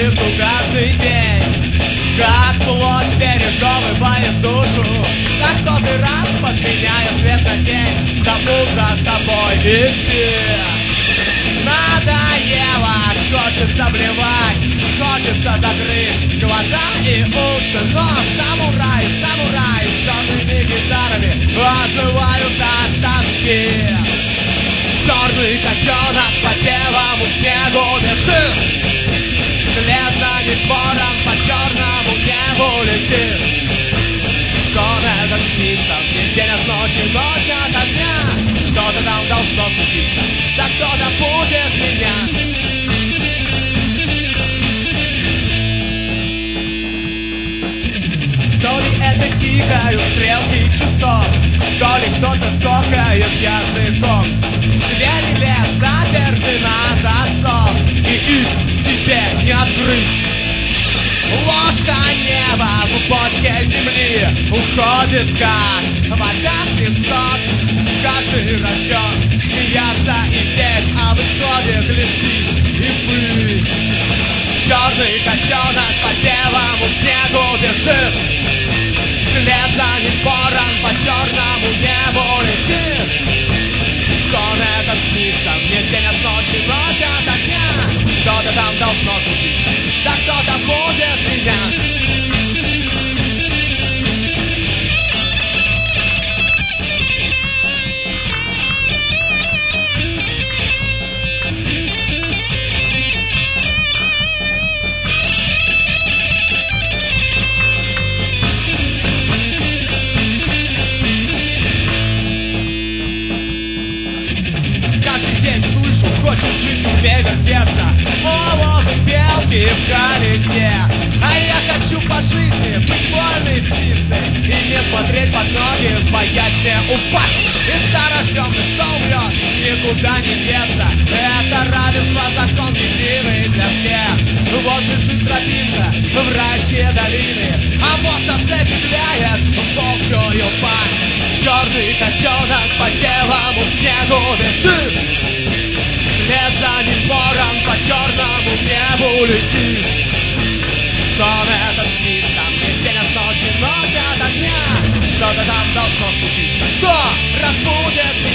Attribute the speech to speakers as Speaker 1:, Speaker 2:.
Speaker 1: цифру каждый день. Как плоть пережевывает душу, так сотый раз подменяет свет на тень. Кому за тобой идти? Надоело, хочется блевать, хочется закрыть глаза и уши. Но самураи с черными гитарами оживают от тоски. Черный котенок по белому снегу бежит, вслед за небором по черному небу летит. Сон этот снится, мне день от ночи, ночь ото дня. Что-то там должно случиться, да кто-то будет меня. То ли это тикают стрелки часов, то ли кто-то цокает языком. Двери лес заперты на засов, и их теперь не открыть. Ложка неба в бочке земли уходит, как вода в песок. Каждый растет, смеяться и петь, а в исходе глядит и пыль. Черный котенок по белому снегу бежит, вслед за небором по черному небу летит. Сон этот снится, мне день от ночи, ночь ото дня. Что-то там должно случиться, да кто-то будет меня. Хочешь жить, умей вертеться, волосы белки в колесе. А я хочу по жизни быть вольной птицей и не смотреть под ноги, боясь не упасть. И старожжёмный стол врет, никуда не деться. Это равенство, закон единый для всех. Вот бежит тропинка в райские долины, а по шоссе петляет волчью пасть. Черный котенок по белому снегу бежит, вслед за небором по черному небу летит. Сон этот снится, мне день от ночи, ночь ото дня. Что-то там должно случиться, кто разбудит